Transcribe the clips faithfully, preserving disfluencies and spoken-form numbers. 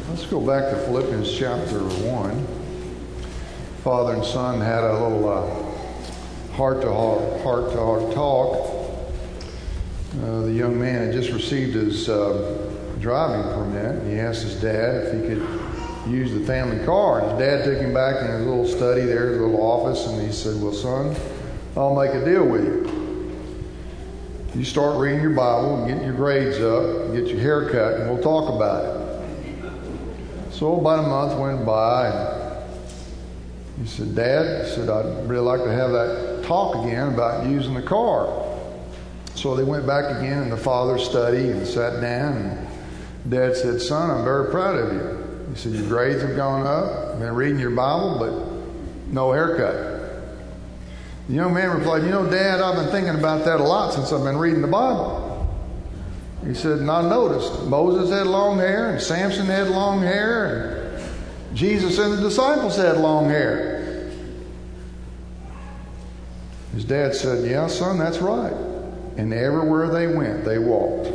Let's go back to Philippians chapter one. Father and son had a little uh, heart-to-heart, heart-to-heart talk. Uh, the young man had just received his uh, driving permit. He asked his dad if he could use the family car. His dad took him back in his little study there, his little office, and he said, "Well, son, I'll make a deal with you. You start reading your Bible, get your grades up, get your hair cut, and we'll talk about it." So about a month went by, and he said, "Dad," he said, "I'd really like to have that talk again about using the car." So they went back again in the father's study and sat down, and Dad said, "Son, I'm very proud of you." He said, "Your grades have gone up, you've been reading your Bible, but no haircut." The young man replied, "You know, Dad, I've been thinking about that a lot since I've been reading the Bible." He said, "And I noticed Moses had long hair, and Samson had long hair, and Jesus and the disciples had long hair." His dad said, "Yeah, son, that's right. And everywhere they went, they walked."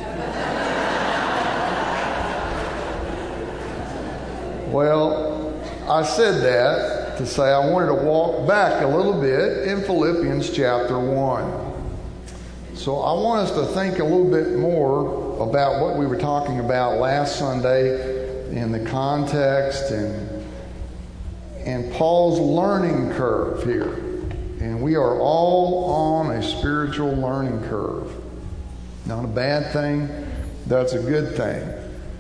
Well, I said that to say I wanted to walk back a little bit in Philippians chapter one. So I want us to think a little bit more about what we were talking about last Sunday in the context and and Paul's learning curve here. And we are all on a spiritual learning curve. Not a bad thing, that's a good thing.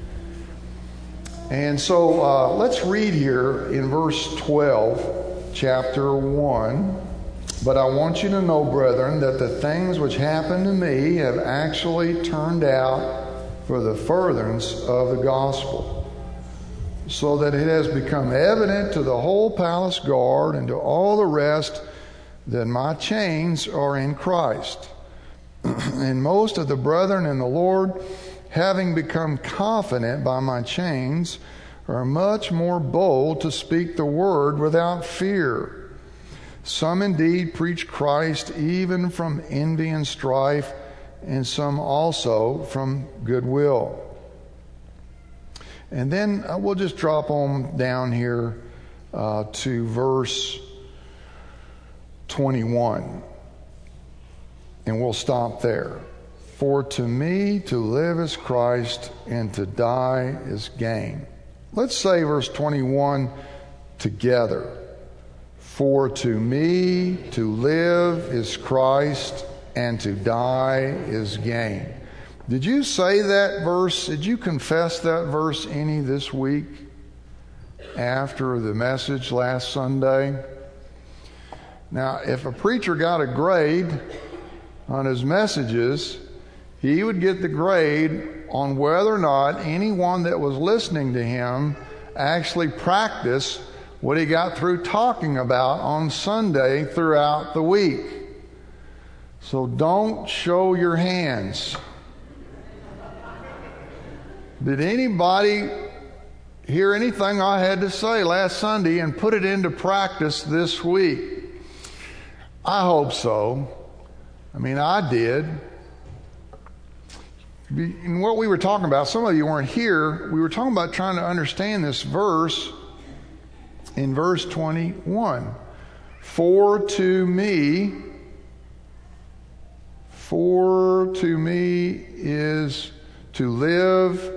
And so uh, let's read here in verse twelve, chapter one. "But I want you to know, brethren, that the things which happened to me have actually turned out for the furtherance of the gospel, so that it has become evident to the whole palace guard and to all the rest that my chains are in Christ. And most of the brethren in the Lord, having become confident by my chains, are much more bold to speak the word without fear. Some indeed preach Christ even from envy and strife, and some also from goodwill." And then we'll just drop on down here uh, to verse twenty-one. And we'll stop there. "For to me to live is Christ, and to die is gain." Let's say verse twenty-one together. "For to me to live is Christ, and to die is gain." Did you say that verse? Did you confess that verse any this week after the message last Sunday? Now, if a preacher got a grade on his messages, he would get the grade on whether or not anyone that was listening to him actually practiced what he got through talking about on Sunday throughout the week. So don't show your hands. Did anybody hear anything I had to say last Sunday and put it into practice this week? I hope so. I mean, I did. And what we were talking about, some of you weren't here, we were talking about trying to understand this verse in verse twenty-one. For to me, for to me is to live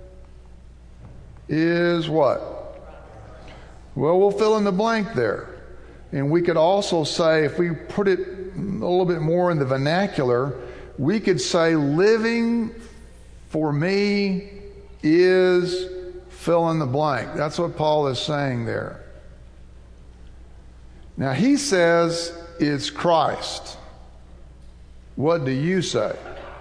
is what? Well, we'll fill in the blank there. And we could also say, if we put it a little bit more in the vernacular, we could say living for me is fill in the blank. That's what Paul is saying there. Now he says it's Christ. What do you say?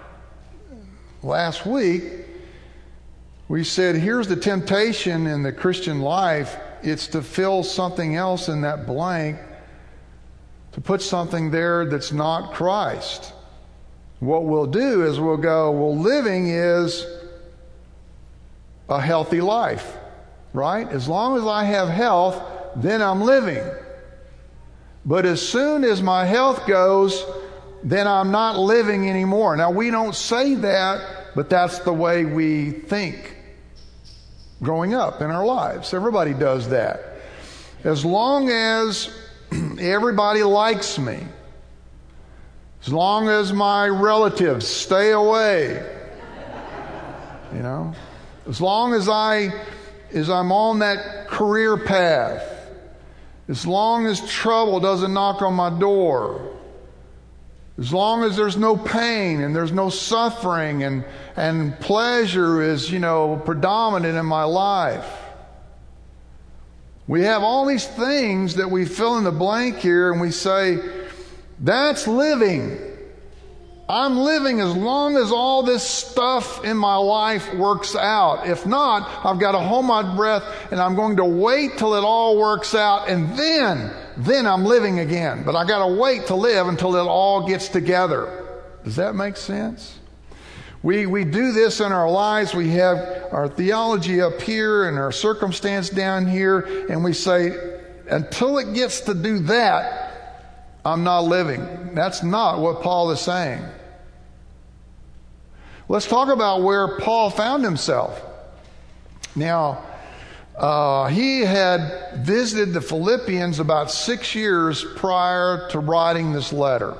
Last week we said here's the temptation in the Christian life. It's to fill something else in that blank, to put something there that's not Christ. What we'll do is we'll go, well, living is a healthy life, right? As long as I have health, then I'm living. But as soon as my health goes, then I'm not living anymore. Now, we don't say that, but that's the way we think. growing up in our lives. Everybody does that. As long as everybody likes me, as long as my relatives stay away, you know, as long as I, as I'm on that career path, as long as trouble doesn't knock on my door, as long as there's no pain and there's no suffering and, and pleasure is, you know, predominant in my life. We have all these things that we fill in the blank here and we say, that's living. I'm living as long as all this stuff in my life works out. If not, I've got to hold my breath and I'm going to wait till it all works out, and then, then I'm living again. But I got to wait to live until it all gets together. Does that make sense? We, we do this in our lives. We have our theology up here and our circumstance down here, and we say, until it gets to do that, I'm not living. That's not what Paul is saying. Let's talk about where Paul found himself. Now, uh, he had visited the Philippians about six years prior to writing this letter.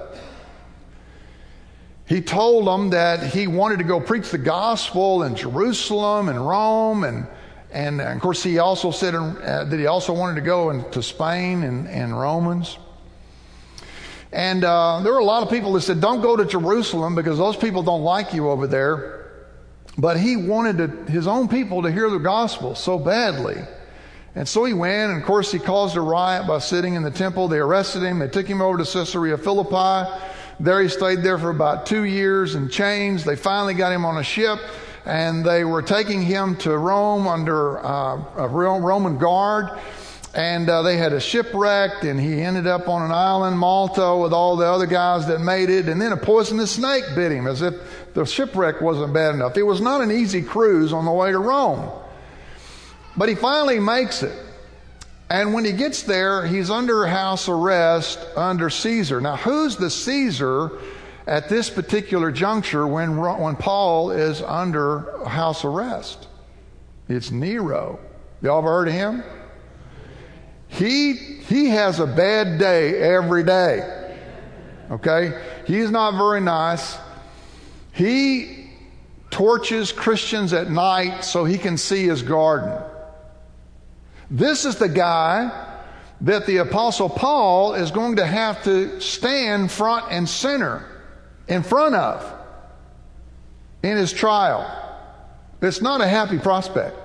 He told them that he wanted to go preach the gospel in Jerusalem and Rome, and and of course he also said uh, that he also wanted to go into Spain and, and Romans. And uh, there were a lot of people that said, don't go to Jerusalem because those people don't like you over there. But he wanted to, his own people to hear the gospel so badly. And so he went, and of course he caused a riot by sitting in the temple. They arrested him. They took him over to Caesarea Philippi. There he stayed there for about two years in chains. They finally got him on a ship, and they were taking him to Rome under uh, a Roman guard. And uh, they had a shipwreck, and he ended up on an island, Malta, with all the other guys that made it. And then a poisonous snake bit him, as if the shipwreck wasn't bad enough. It was not an easy cruise on the way to Rome. But he finally makes it. And when he gets there, he's under house arrest under Caesar. Now, who's the Caesar at this particular juncture when, when Paul is under house arrest? It's Nero. Y'all ever heard of him? He he has a bad day every day. Okay? He's not very nice. He torches Christians at night so he can see his garden. This is the guy that the Apostle Paul is going to have to stand front and center in front of in his trial. It's not a happy prospect.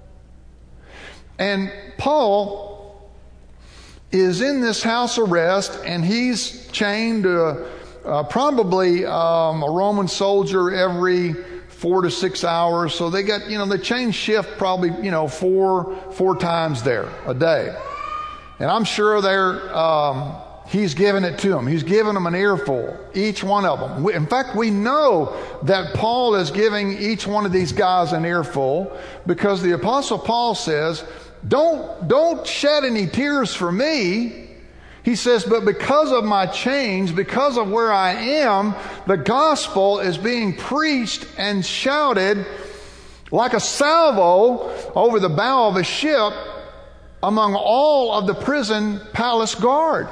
And Paul is in this house arrest, and he's chained to uh, probably um, a Roman soldier every four to six hours. So they got, you know, they change shift probably, you know, four four times there a day. And I'm sure they're um, he's giving it to them. He's giving them an earful, each one of them. In fact, we know that Paul is giving each one of these guys an earful because the Apostle Paul says, Don't, don't shed any tears for me. He says, but because of my change, because of where I am, the gospel is being preached and shouted like a salvo over the bow of a ship among all of the prison palace guard.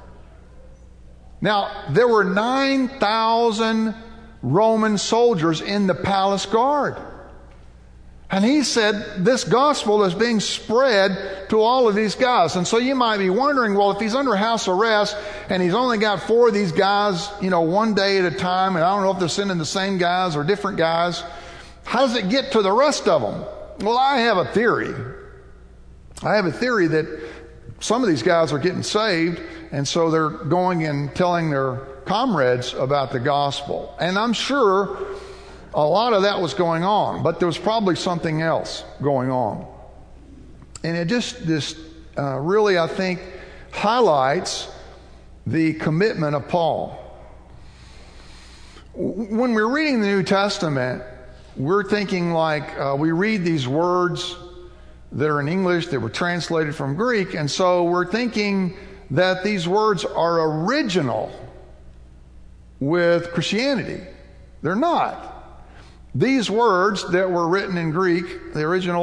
Now, there were nine thousand Roman soldiers in the palace guard. And he said this gospel is being spread to all of these guys. And so you might be wondering, well, if he's under house arrest and he's only got four of these guys, you know, one day at a time, and I don't know if they're sending the same guys or different guys, how does it get to the rest of them? Well, I have a theory. I have a theory that some of these guys are getting saved, and so they're going and telling their comrades about the gospel. And I'm sure a lot of that was going on, but there was probably something else going on. And it just this uh, really, I think, highlights the commitment of Paul. When we're reading the New Testament, we're thinking like uh, we read these words that are in English that were translated from Greek, and so we're thinking that these words are original with Christianity. They're not. These words that were written in Greek, the original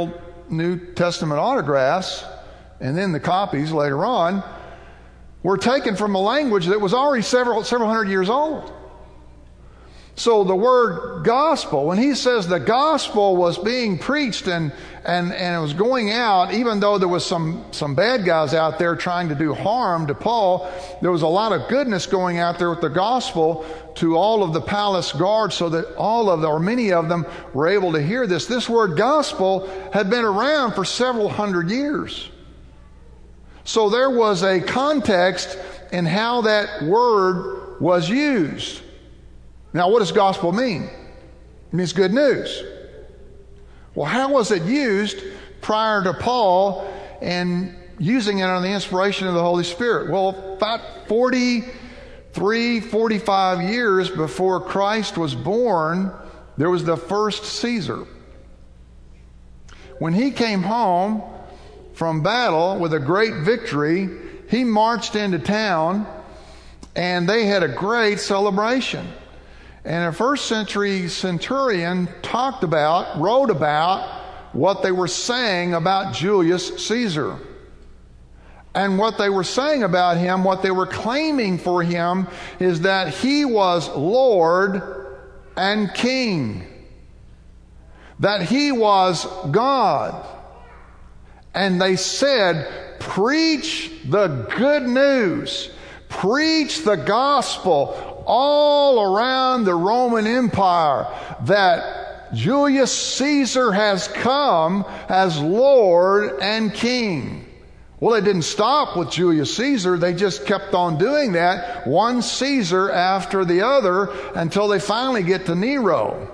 New Testament autographs, and then the copies later on, were taken from a language that was already several, several hundred years old. So the word gospel, when he says the gospel was being preached and, and, and it was going out, even though there was some, some bad guys out there trying to do harm to Paul, there was a lot of goodness going out there with the gospel to all of the palace guards so that all of them, or many of them, were able to hear this. This word gospel had been around for several hundred years. So there was a context in how that word was used. Now, what does gospel mean? It means good news. Well, how was it used prior to Paul and using it under the inspiration of the Holy Spirit? Well, about forty-three, forty-five years before Christ was born, there was the first Caesar. When he came home from battle with a great victory, he marched into town and they had a great celebration. And a first century centurion talked about, wrote about what they were saying about Julius Caesar. And what they were saying about him, what they were claiming for him, is that he was Lord and King. That he was God. And they said, preach the good news. Preach the gospel all around the Roman Empire that Julius Caesar has come as Lord and King. Well, they didn't stop with Julius Caesar. They just kept on doing that, one Caesar after the other, until they finally get to Nero.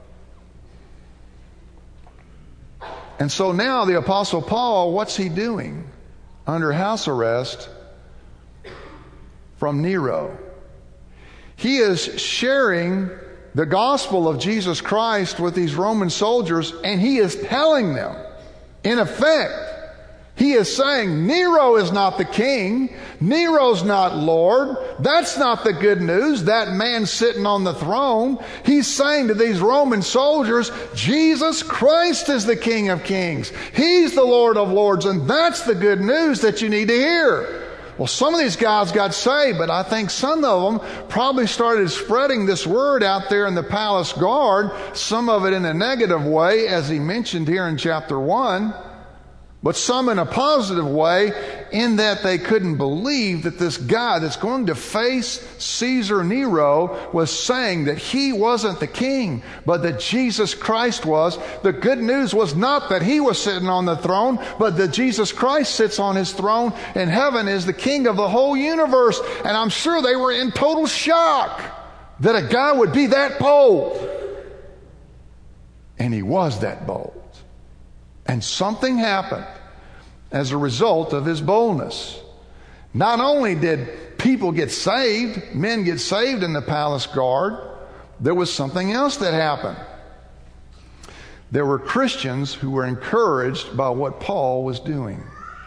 And so now the Apostle Paul, what's he doing? Under house arrest from Nero. He is sharing the gospel of Jesus Christ with these Roman soldiers, and he is telling them, in effect, he is saying, Nero is not the king. Nero's not Lord. That's not the good news. That man sitting on the throne. He's saying to these Roman soldiers, Jesus Christ is the King of Kings. He's the Lord of Lords, and that's the good news that you need to hear. Well, some of these guys got saved, but I think some of them probably started spreading this word out there in the palace guard, some of it in a negative way, as he mentioned here in chapter one, but some in a positive way, in that they couldn't believe that this guy that's going to face Caesar Nero was saying that he wasn't the king, but that Jesus Christ was. The good news was not that he was sitting on the throne, but that Jesus Christ sits on his throne in heaven, is the king of the whole universe. And I'm sure they were in total shock that a guy would be that bold. And he was that bold. And something happened as a result of his boldness. Not only did people get saved, men get saved in the palace guard, there was something else that happened. There were Christians who were encouraged by what Paul was doing.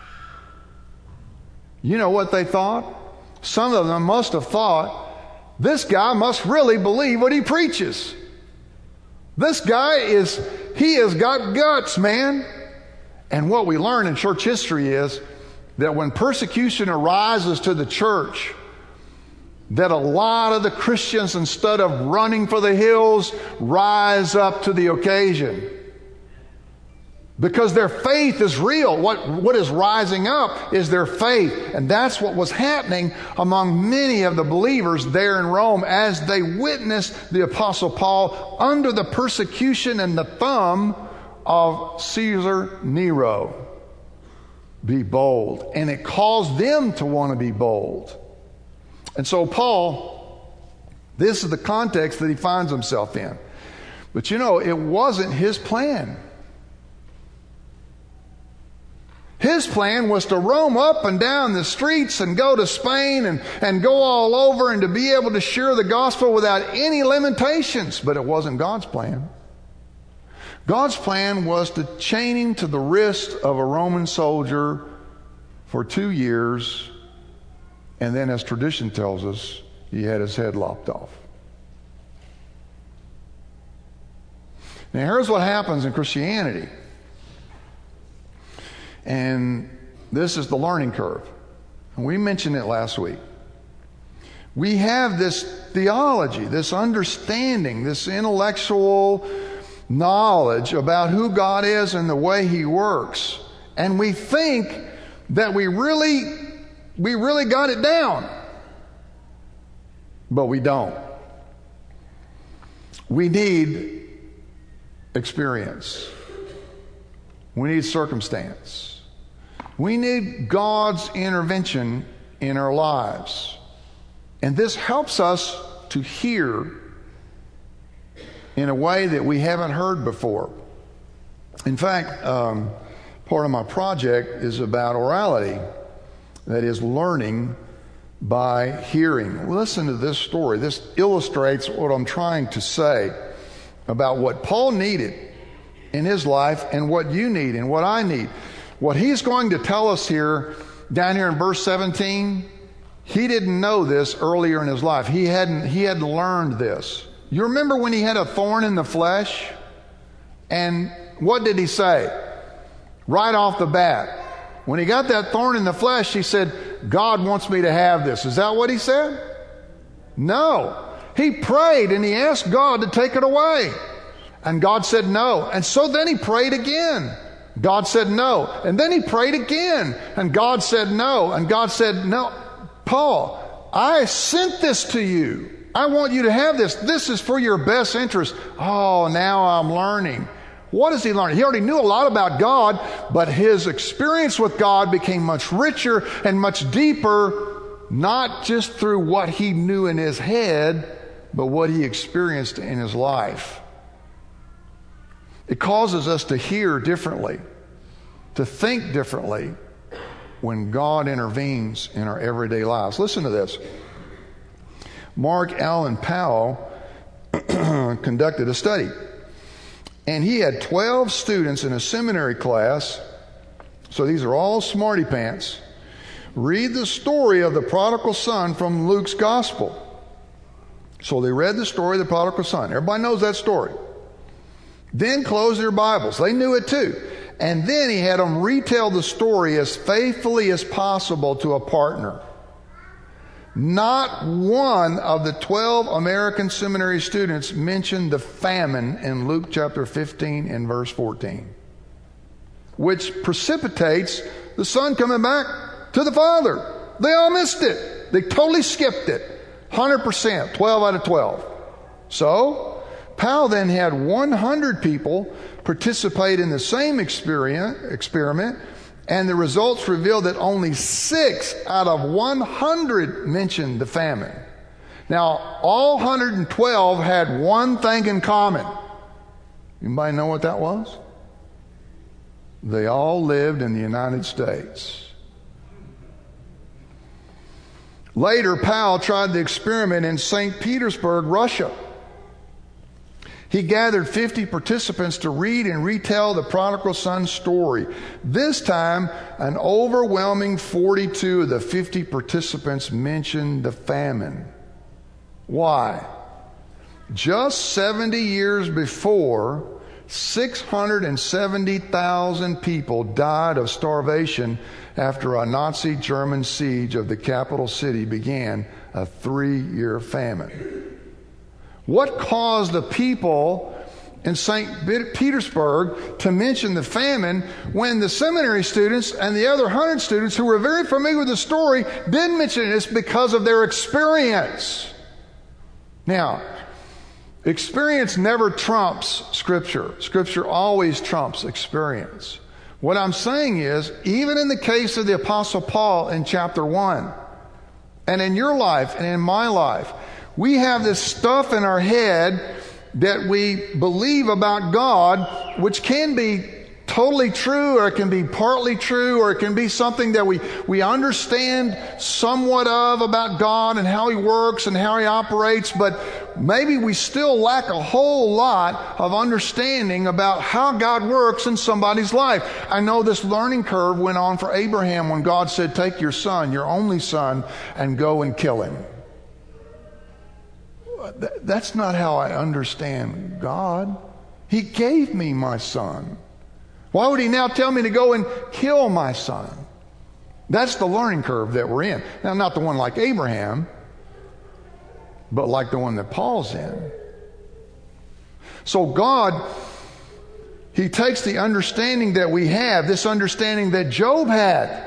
You know what they thought? Some of them must have thought, this guy must really believe what he preaches. This guy is, he has got guts, man. And what we learn in church history is that when persecution arises to the church, that a lot of the Christians, instead of running for the hills, rise up to the occasion. Because their faith is real. What, what is rising up is their faith. And that's what was happening among many of the believers there in Rome as they witnessed the Apostle Paul under the persecution and the thumb of Caesar Nero. Be bold. And it caused them to want to be bold. And so Paul, this is the context that he finds himself in. But you know, it wasn't his plan. His plan was to roam up and down the streets and go to Spain and, and go all over and to be able to share the gospel without any limitations. But it wasn't God's plan. God's plan was to chain him to the wrist of a Roman soldier for two years. And then, as tradition tells us, he had his head lopped off. Now, here's what happens in Christianity. And this is the learning curve. And we mentioned it last week. We have this theology, this understanding, this intellectual knowledge about who God is and the way He works. And we think that we really, we really got it down. But we don't. We need experience. We need circumstance. We need God's intervention in our lives. And this helps us to hear in a way that we haven't heard before. In fact, um, part of my project is about orality, that is, learning by hearing. Listen to this story. This illustrates what I'm trying to say about what Paul needed in his life and what you need and what I need. What he's going to tell us here, down here in verse seventeen, he didn't know this earlier in his life. He hadn't, he had learned this. You remember when he had a thorn in the flesh? And what did he say? Right off the bat. When he got that thorn in the flesh, he said, God wants me to have this. Is that what he said? No. He prayed and he asked God to take it away. And God said no. And so then he prayed again. God said no. And then he prayed again. And God said no. And God said, no, Paul, I sent this to you. I want you to have this. This is for your best interest. Oh, now I'm learning. What does he learn? He already knew a lot about God, but his experience with God became much richer and much deeper, not just through what he knew in his head, but what he experienced in his life. It causes us to hear differently, to think differently when God intervenes in our everyday lives. Listen to this. Mark Allen Powell conducted a study. And he had twelve students in a seminary class, so these are all smarty pants, read the story of the prodigal son from Luke's gospel. So they read the story of the prodigal son. Everybody knows that story. Then closed their Bibles. They knew it too. And then he had them retell the story as faithfully as possible to a partner. Not one of the twelve American seminary students mentioned the famine in Luke chapter fifteen and verse fourteen, which precipitates the son coming back to the father. They all missed it. They totally skipped it. one hundred percent, twelve out of twelve. So, Powell then had one hundred people participate in the same experiment, and the results revealed that only six out of one hundred mentioned the famine. Now, all one hundred twelve had one thing in common. Anybody know what that was? They all lived in the United States. Later, Powell tried the experiment in Saint Petersburg, Russia. He gathered fifty participants to read and retell the prodigal son's story. This time, an overwhelming forty-two of the fifty participants mentioned the famine. Why? Just seventy years before, six hundred seventy thousand people died of starvation after a Nazi German siege of the capital city began a three-year famine. What caused the people in Saint Petersburg to mention the famine when the seminary students and the other hundred students who were very familiar with the story didn't mention it? It's because of their experience. Now, experience never trumps Scripture. Scripture always trumps experience. What I'm saying is, even in the case of the Apostle Paul in chapter one, and in your life and in my life, we have this stuff in our head that we believe about God, which can be totally true, or it can be partly true, or it can be something that we, we understand somewhat of about God and how He works and how He operates, but maybe we still lack a whole lot of understanding about how God works in somebody's life. I know this learning curve went on for Abraham when God said, take your son, your only son, and go and kill him. That's not how I understand God. He gave me my son. Why would he now tell me to go and kill my son? That's the learning curve that we're in. Now, not the one like Abraham, but like the one that Paul's in. So God, he takes the understanding that we have, this understanding that Job had.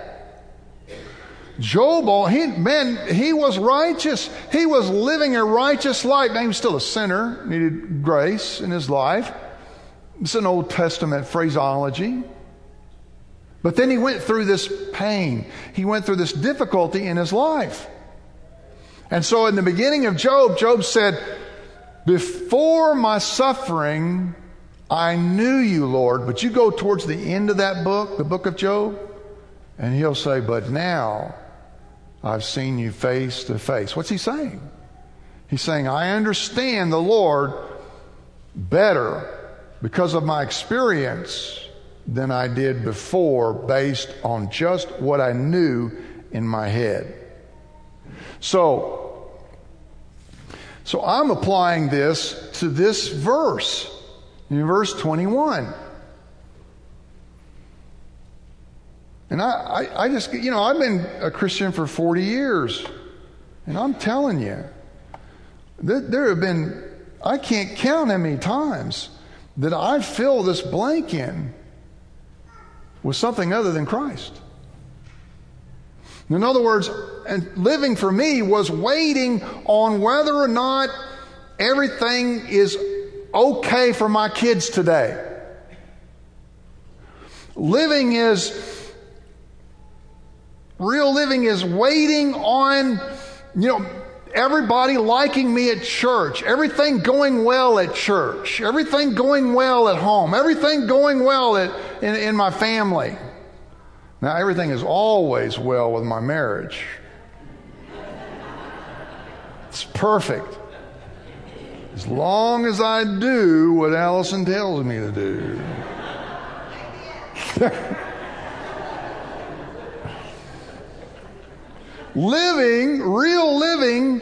Job, he, man, he was righteous. He was living a righteous life. Now, he was still a sinner, needed grace in his life. It's an Old Testament phraseology. But then he went through this pain. He went through this difficulty in his life. And so in the beginning of Job, Job said, before my suffering, I knew you, Lord. But you go towards the end of that book, the book of Job, and he'll say, but now I've seen you face to face. What's he saying? He's saying, I understand the Lord better because of my experience than I did before, based on just what I knew in my head. So, so I'm applying this to this verse, in verse twenty-one. And I, I, I just, you know, I've been a Christian for forty years. And I'm telling you, that there have been, I can't count how many times that I fill this blank in with something other than Christ. In other words, and living for me was waiting on whether or not everything is okay for my kids today. Living is, real living is waiting on, you know, everybody liking me at church, everything going well at church, everything going well at home, everything going well at, in, in my family. Now, everything is always well with my marriage. It's perfect. As long as I do what Allison tells me to do. Living, real living,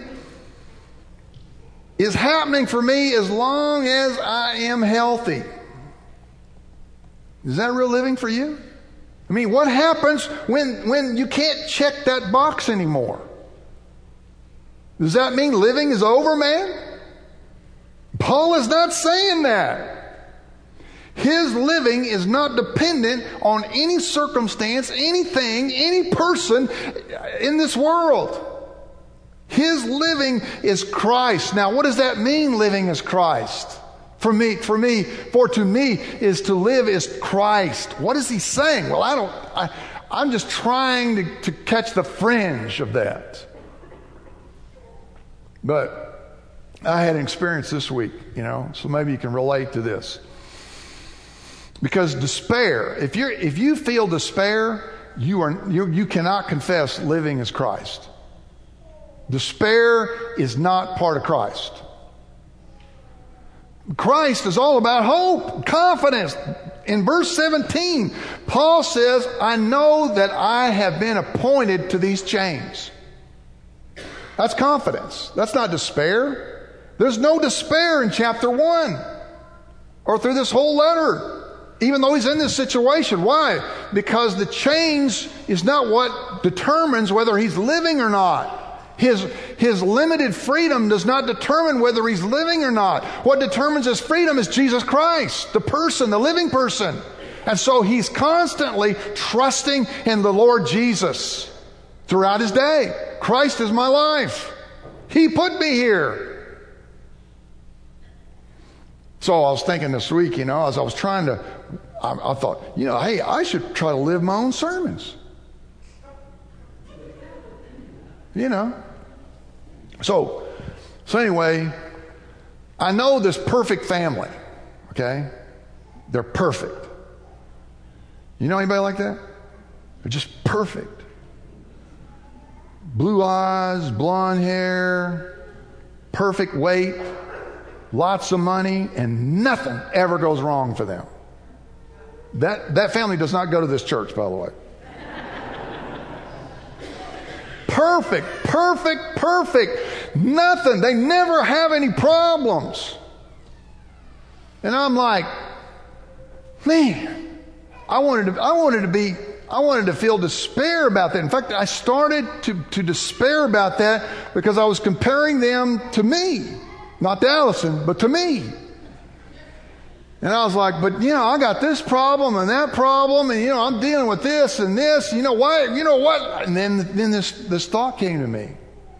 is happening for me as long as I am healthy. Is that real living for you? I mean, what happens when, when you can't check that box anymore? Does that mean living is over, man? Paul is not saying that. His living is not dependent on any circumstance, anything, any person in this world. His living is Christ. Now, what does that mean, living is Christ? For me, for me, for to me is to live is Christ. What is he saying? Well, I don't, I, I'm just trying to, to catch the fringe of that. But I had an experience this week, you know, so maybe you can relate to this. Because despair, if you're if you feel despair, you are you you cannot confess living as Christ. Despair is not part of Christ. Christ is all about hope, confidence. In verse seventeen, Paul says, I know that I have been appointed to these chains. That's confidence. That's not despair. There's no despair in chapter one or through this whole letter. Even though he's in this situation. Why? Because the chains is not what determines whether he's living or not. His, his limited freedom does not determine whether he's living or not. What determines his freedom is Jesus Christ, the person, the living person. And so he's constantly trusting in the Lord Jesus throughout his day. Christ is my life. He put me here. So I was thinking this week, you know, as I was trying to, I, I thought, you know, hey, I should try to live my own sermons. You know. So, so anyway, I know this perfect family, okay? They're perfect. You know anybody like that? They're just perfect. Blue eyes, blonde hair, perfect weight, lots of money, and nothing ever goes wrong for them. That that family does not go to this church, by the way. Perfect, perfect, perfect. Nothing. They never have any problems. And I'm like, man, I wanted to, I wanted to be, I wanted to feel despair about that. In fact, I started to, to despair about that because I was comparing them to me. Not to Allison, but to me. And I was like, but you know, I got this problem and that problem, and you know, I'm dealing with this and this. You know why? You know what? And then, then this this thought came to me: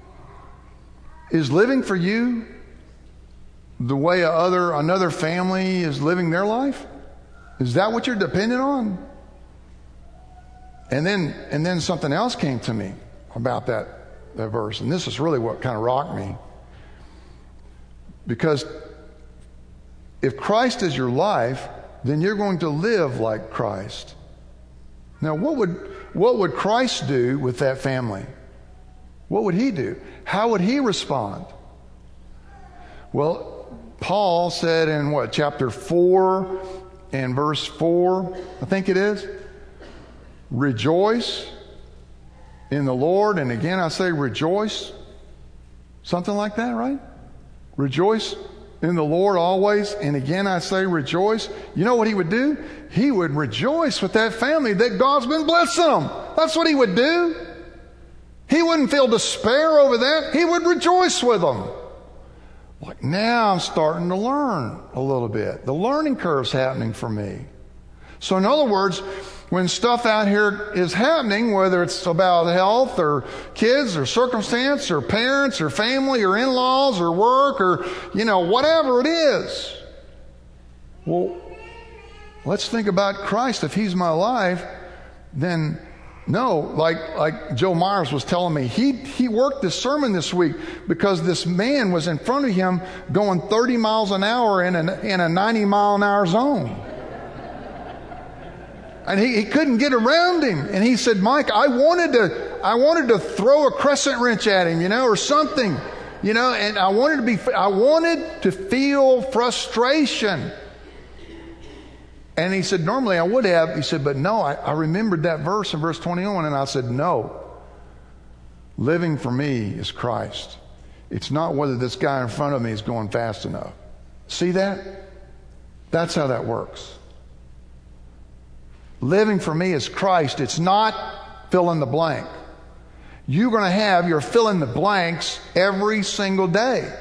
is living for you the way a other another family is living their life? Is that what you're dependent on? And then and then something else came to me about that that verse, and this is really what kind of rocked me, because if Christ is your life, then you're going to live like Christ. Now, what would what would Christ do with that family? What would he do? How would he respond? Well, Paul said in what, chapter four and verse four, I think it is, rejoice in the Lord. And again, I say rejoice. Something like that, right? Rejoice in the Lord always. And again, I say rejoice. You know what he would do? He would rejoice with that family that God's been blessing them. That's what he would do. He wouldn't feel despair over that. He would rejoice with them. Like, now I'm starting to learn a little bit. The learning curve's happening for me. So in other words, when stuff out here is happening, whether it's about health or kids or circumstance or parents or family or in-laws or work or, you know, whatever it is. Well, let's think about Christ. If he's my life, then no, like like Joe Myers was telling me, he he worked this sermon this week because this man was in front of him going thirty miles an hour in a, in a ninety mile an hour zone. And he, he couldn't get around him. And he said, Mike, I wanted to, I wanted to throw a crescent wrench at him, you know, or something, you know, and I wanted to be, I wanted to feel frustration. And he said, normally I would have. He said, but no, I, I remembered that verse in verse twenty-one. And I said, no, living for me is Christ. It's not whether this guy in front of me is going fast enough. See that? That's how that works. Living for me is Christ. It's not fill in the blank. You're going to have your fill in the blanks every single day.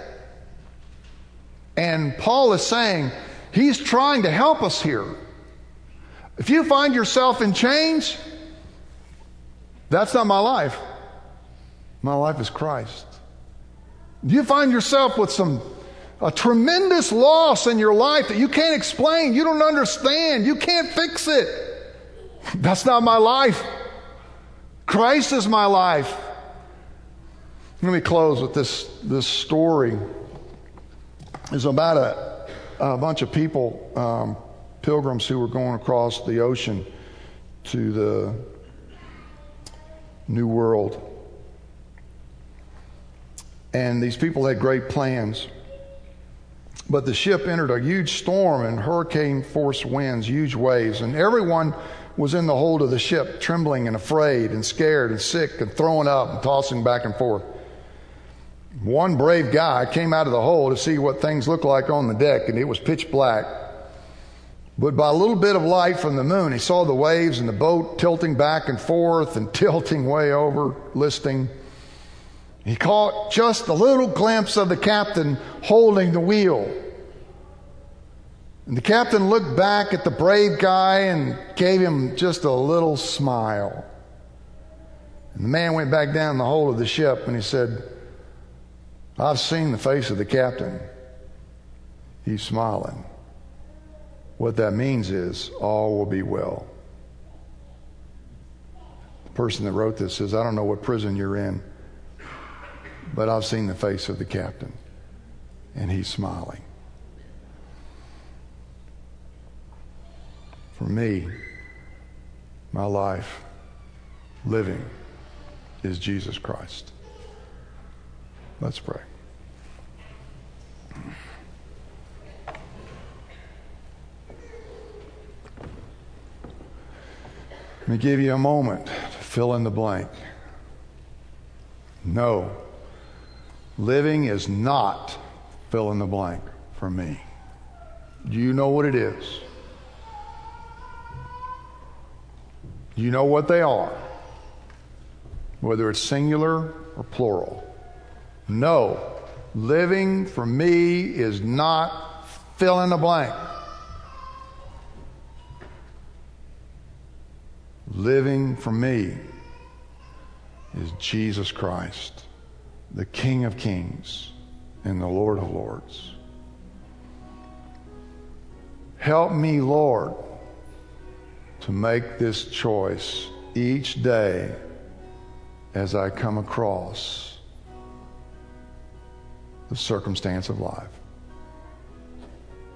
And Paul is saying, he's trying to help us here. If you find yourself in chains, that's not my life. My life is Christ. If you find yourself with some a tremendous loss in your life that you can't explain, you don't understand, you can't fix it, that's not my life. Christ is my life. Let me close with this, this story. It's about a, a bunch of people, um, pilgrims who were going across the ocean to the New World. And these people had great plans. But the ship entered a huge storm and hurricane-force winds, huge waves, and everyone was in the hold of the ship, trembling and afraid and scared and sick and throwing up and tossing back and forth. One brave guy came out of the hold to see what things looked like on the deck, and it was pitch black. But by a little bit of light from the moon, he saw the waves and the boat tilting back and forth and tilting way over, listing. He caught just a little glimpse of the captain holding the wheel. And the captain looked back at the brave guy and gave him just a little smile. And the man went back down the hold of the ship and he said, I've seen the face of the captain. He's smiling. What that means is all will be well. The person that wrote this says, I don't know what prison you're in, but I've seen the face of the captain and he's smiling. For me, my life, living, is Jesus Christ. Let's pray. Let me give you a moment to fill in the blank. No, living is not fill in the blank for me. Do you know what it is? You know what they are, whether it's singular or plural. No, living for me is not fill in the blank. Living for me is Jesus Christ, the King of Kings and the Lord of Lords. Help me, Lord, to make this choice each day as I come across the circumstance of life.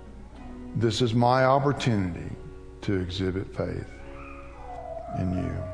This is my opportunity to exhibit faith in you.